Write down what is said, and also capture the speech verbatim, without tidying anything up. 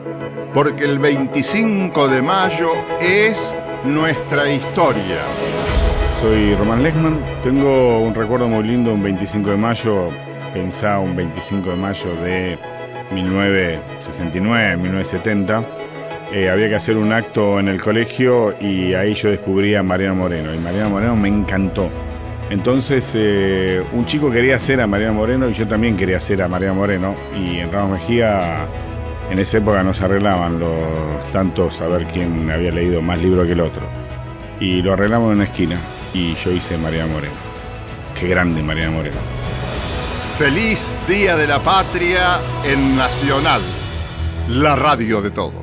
porque el veinticinco de mayo es nuestra historia. Soy Román Lechman, tengo un recuerdo muy lindo, un veinticinco de mayo, pensá un veinticinco de mayo de mil novecientos sesenta y nueve, mil novecientos setenta. Eh, había que hacer un acto en el colegio y ahí yo descubrí a Mariano Moreno, y Mariano Moreno me encantó. Entonces eh, un chico quería ser a Mariano Moreno y yo también quería ser a Mariano Moreno, y en Ramos Mejía en esa época no se arreglaban los tantos a ver quién había leído más libros que el otro, y lo arreglamos en una esquina y yo hice Mariano Moreno. Qué grande Mariano Moreno. Feliz Día de la Patria en Nacional, la radio de todos.